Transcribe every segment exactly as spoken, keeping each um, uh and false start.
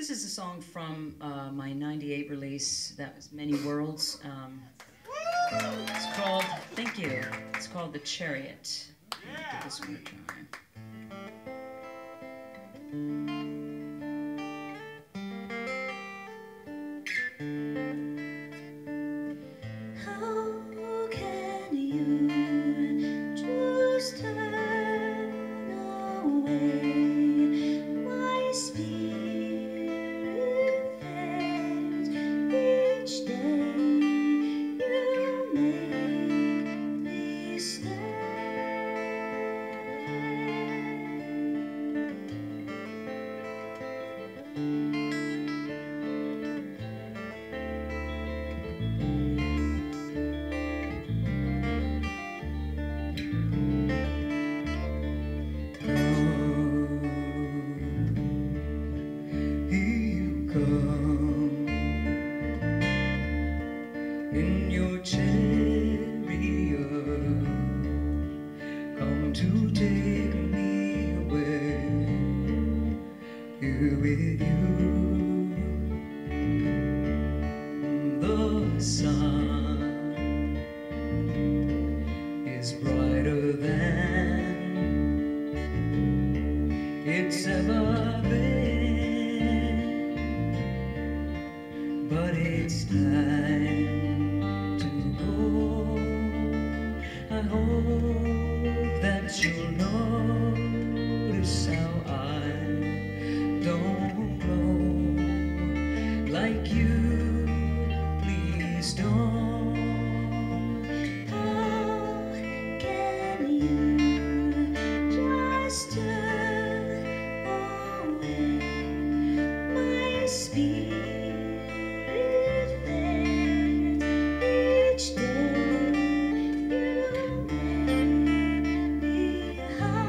This is a song from uh, my ninety-eight release. That was Many Worlds. Um, it's called, thank you, it's called The Chariot. Give this one a try. How can you just turn away? My spirit fails each day. You make me stay. In your chariot, come to take me away. Here with you, the sun is brighter than it's ever been, but it's time I hope that you'll notice how I don't glow like you. Please don't. How can you just turn away? My spirit fails each day. You make me high.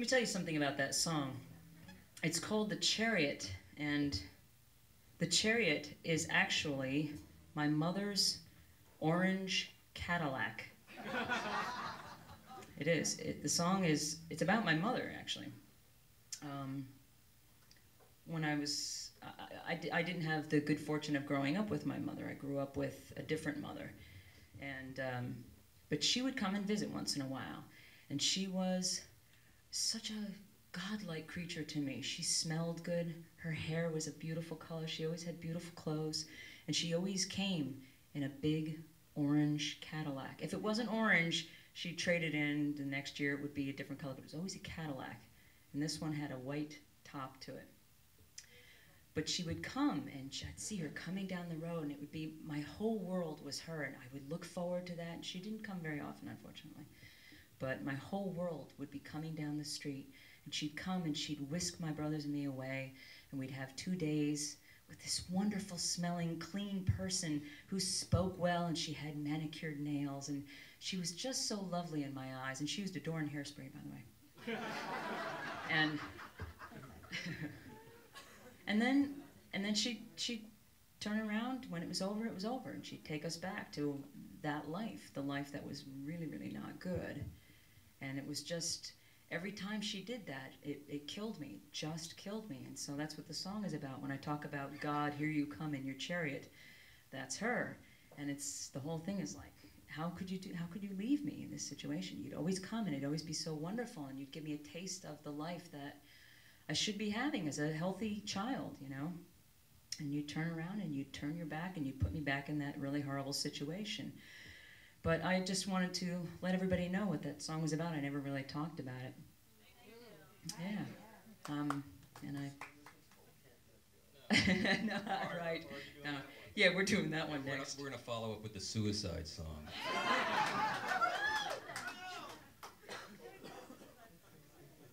me tell you something about that song. It's called The Chariot, and the Chariot is actually my mother's orange Cadillac. It is. It, the song is, it's about my mother, actually. Um, when I was, I, I, I didn't have the good fortune of growing up with my mother. I grew up with a different mother. And, um, but she would come and visit once in a while. And she was such a godlike creature to me. She smelled good. Her hair was a beautiful color. She always had beautiful clothes. And she always came in a big orange Cadillac. If it wasn't orange, she'd trade it in. The next year it would be a different color, but it was always a Cadillac. And this one had a white top to it. But she would come, and I'd see her coming down the road, and it would be, my whole world was her, and I would look forward to that. And she didn't come very often, unfortunately. But my whole world would be coming down the street, and she'd come and she'd whisk my brothers and me away, and we'd have two days with this wonderful smelling, clean person who spoke well, and she had manicured nails, and she was just so lovely in my eyes, and she used Adorn hairspray, by the way. and and then and then she'd, she'd turn around. When it was over, it was over, and she'd take us back to that life, the life that was really, really not good. And it was just, every time she did that, it, it killed me, just killed me. And so that's what the song is about. When I talk about God, here you come in your chariot, that's her. And it's, the whole thing is like, how could you do, how could you leave me in this situation? You'd always come, and it'd always be so wonderful, and you'd give me a taste of the life that I should be having as a healthy child, you know? And you'd turn around, and you'd turn your back, and you'd put me back in that really horrible situation. But I just wanted to let everybody know what that song was about. I never really talked about it. Yeah. Um, and I... no, right. No. Yeah, we're doing that one We're next. Gonna, we're going to follow up with the Suicide Song.